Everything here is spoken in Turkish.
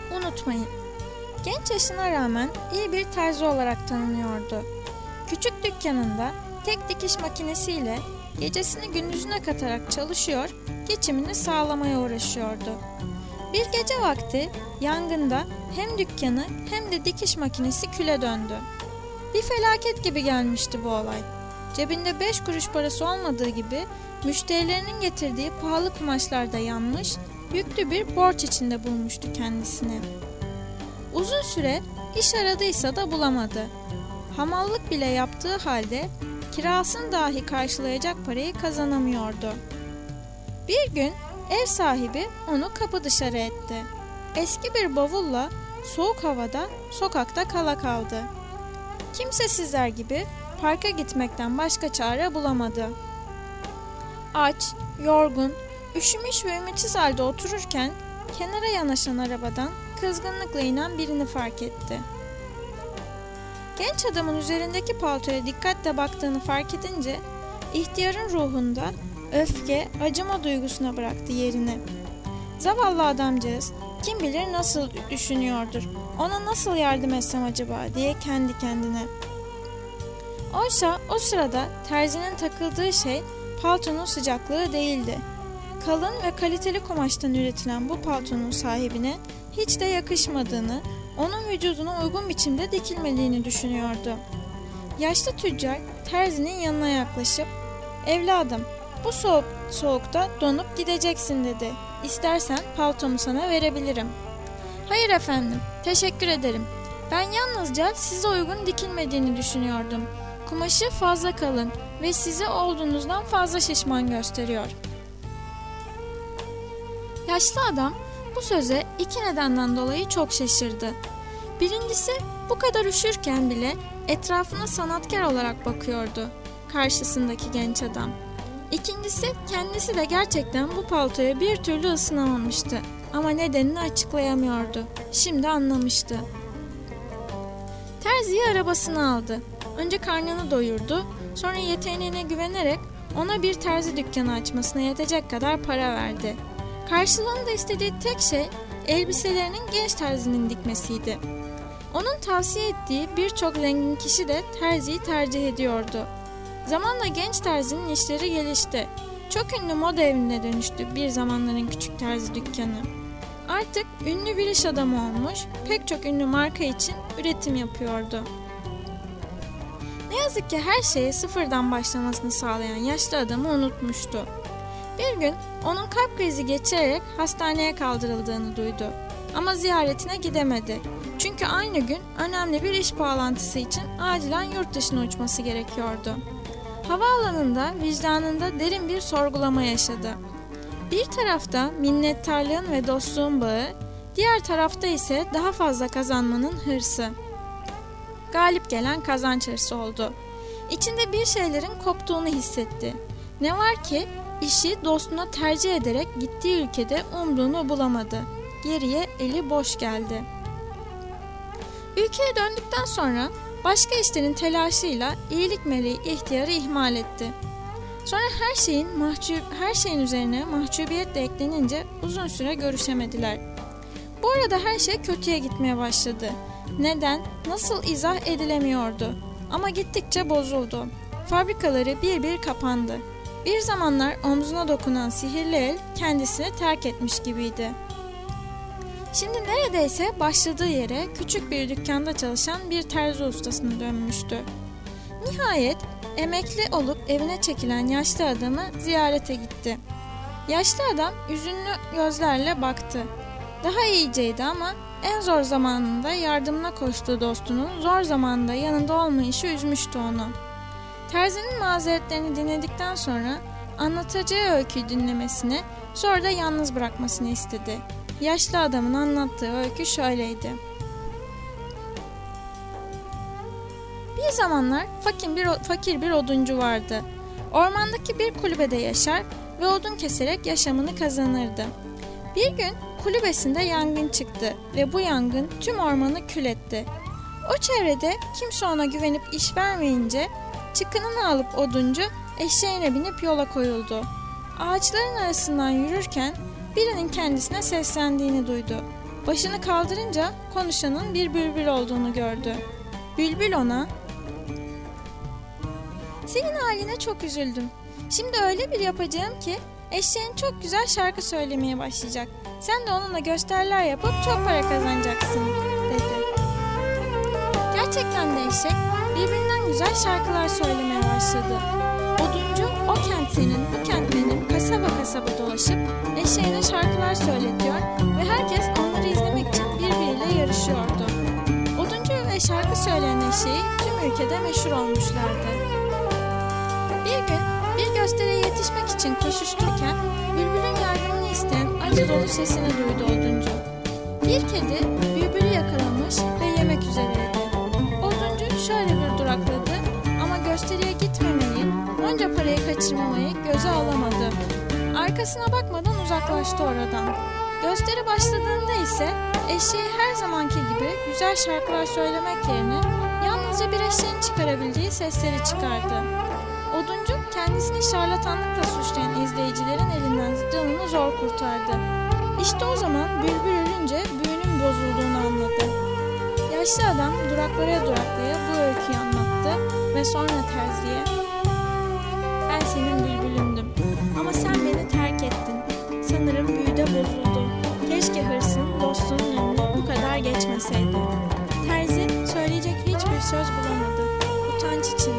unutmayın. Genç yaşına rağmen iyi bir terzi olarak tanınıyordu. Küçük dükkanında tek dikiş makinesiyle gecesini gündüzüne katarak çalışıyor, geçimini sağlamaya uğraşıyordu. Bir gece vakti yangında hem dükkanı hem de dikiş makinesi küle döndü. Bir felaket gibi gelmişti bu olay. Cebinde 5 kuruş parası olmadığı gibi müşterilerinin getirdiği pahalı kumaşlarda yanmış, yüklü bir borç içinde bulmuştu kendisini. Uzun süre iş aradıysa da bulamadı. Hamallık bile yaptığı halde kirasını dahi karşılayacak parayı kazanamıyordu. Bir gün ev sahibi onu kapı dışarı etti. Eski bir bavulla soğuk havada sokakta kala kaldı. Kimsesizler gibi parka gitmekten başka çare bulamadı. Aç, yorgun, üşümüş ve ümitsiz halde otururken kenara yanaşan arabadan kızgınlıkla inen birini fark etti. Genç adamın üzerindeki paltoya dikkatle baktığını fark edince ihtiyarın ruhunda öfke, acıma duygusuna bıraktı yerini. Zavallı adamcağız kim bilir nasıl düşünüyordur, ona nasıl yardım etsem acaba diye kendi kendine. Oysa o sırada terzinin takıldığı şey paltonun sıcaklığı değildi. Kalın ve kaliteli kumaştan üretilen bu paltonun sahibine hiç de yakışmadığını, onun vücuduna uygun biçimde dikilmediğini düşünüyordu. Yaşlı tüccar terzinin yanına yaklaşıp "Evladım, bu soğukta donup gideceksin" dedi. "İstersen paltomu sana verebilirim." "Hayır efendim, teşekkür ederim. Ben yalnızca size uygun dikilmediğini düşünüyordum. Kumaşı fazla kalın ve size olduğunuzdan fazla şişman gösteriyor." Yaşlı adam bu söze iki nedenden dolayı çok şaşırdı. Birincisi, bu kadar üşürken bile etrafına sanatkar olarak bakıyordu karşısındaki genç adam. İkincisi, kendisi de gerçekten bu paltoya bir türlü ısınamamıştı ama nedenini açıklayamıyordu. Şimdi anlamıştı. Terziyi arabasına aldı. Önce karnını doyurdu, sonra yeteneğine güvenerek ona bir terzi dükkanı açmasına yetecek kadar para verdi. Karşılığında istediği tek şey elbiselerinin genç terzinin dikmesiydi. Onun tavsiye ettiği birçok zengin kişi de terziyi tercih ediyordu. Zamanla genç terzinin işleri gelişti. Çok ünlü moda evine dönüştü bir zamanların küçük terzi dükkanı. Artık ünlü bir iş adamı olmuş, pek çok ünlü marka için üretim yapıyordu. Ne yazık ki her şeye sıfırdan başlamasını sağlayan yaşlı adamı unutmuştu. Bir gün onun kalp krizi geçirerek hastaneye kaldırıldığını duydu. Ama ziyaretine gidemedi. Çünkü aynı gün önemli bir iş bağlantısı için acilen yurt dışına uçması gerekiyordu. Havaalanında vicdanında derin bir sorgulama yaşadı. Bir tarafta minnettarlığın ve dostluğun bağı, diğer tarafta ise daha fazla kazanmanın hırsı. Galip gelen kazanç hırsı oldu. İçinde bir şeylerin koptuğunu hissetti. Ne var ki işi dostuna tercih ederek gittiği ülkede umduğunu bulamadı. Geriye eli boş geldi. Ülkeye döndükten sonra başka işlerin telaşıyla iyilik meleği ihtiyarı ihmal etti. Sonra her şeyin üzerine mahcubiyet de eklenince uzun süre görüşemediler. Bu arada her şey kötüye gitmeye başladı. Neden, nasıl izah edilemiyordu. Ama gittikçe bozuldu. Fabrikaları bir bir kapandı. Bir zamanlar omzuna dokunan sihirli el kendisini terk etmiş gibiydi. Şimdi neredeyse başladığı yere küçük bir dükkanda çalışan bir terzi ustasına dönmüştü. Nihayet emekli olup evine çekilen yaşlı adamı ziyarete gitti. Yaşlı adam üzünlü gözlerle baktı. Daha iyiceydi ama en zor zamanında yardımına koştuğu dostunun zor zamanda yanında olmayışı üzmüştü onu. Terzinin mazeretlerini dinledikten sonra anlatacağı öyküyü dinlemesini, sonra da yalnız bırakmasını istedi. Yaşlı adamın anlattığı öykü şöyleydi. Bir zamanlar fakir bir oduncu vardı. Ormandaki bir kulübede yaşar ve odun keserek yaşamını kazanırdı. Bir gün kulübesinde yangın çıktı ve bu yangın tüm ormanı kül etti. O çevrede kimse ona güvenip iş vermeyince çıkınını alıp oduncu eşeğine binip yola koyuldu. Ağaçların arasından yürürken birinin kendisine seslendiğini duydu. Başını kaldırınca konuşanın bir bülbül olduğunu gördü. Bülbül ona, "Senin haline çok üzüldüm. Şimdi öyle bir yapacağım ki eşeğin çok güzel şarkı söylemeye başlayacak. Sen de onunla gösteriler yapıp çok para kazanacaksın," dedi. Gerçekten de eşek birbirinden güzel şarkılar söylemeye başladı. Oduncu o kent senin, bu kent benim, kasaba kasaba dolaşıp eşeğine şarkılar söyletiyor ve herkes onları izlemek için birbiriyle yarışıyordu. Oduncu ve şarkı söyleyen eşeği tüm ülkede meşhur olmuşlardı. Bir gün bir gösteriye yetişmek için koşuştururken bülbülün yardımını isteyen acı dolu sesini duydu oduncu. Bir kedi bülbülü yakalamış ve yemek üzereydi. Oduncu şöyle bir durakladı ama gösteriye gitmemeyi, onca parayı kaçırmamayı göze alamadı. Arkasına bakmadan uzaklaştı oradan. Gösteri başladığında ise eşeği her zamanki gibi güzel şarkılar söylemek yerine yalnızca bir eşeğin çıkarabildiği sesleri çıkardı. Oduncu kendisini şarlatanlıkla suçlayan izleyicilerin elinden canını zor kurtardı. İşte o zaman bülbül ölünce büyünün bozulduğunu anladı. Yaşlı adam duraklaya bu öyküyü anlattı ve sonra terziye, "Ben senin bülbülündüm ama sen beni terk ettin. Sanırım büyü de bozuldu. Keşke hırsın, dostluğun önüne bu kadar geçmeseydi." Terzi söyleyecek hiçbir söz bulamadı. Utanç içinde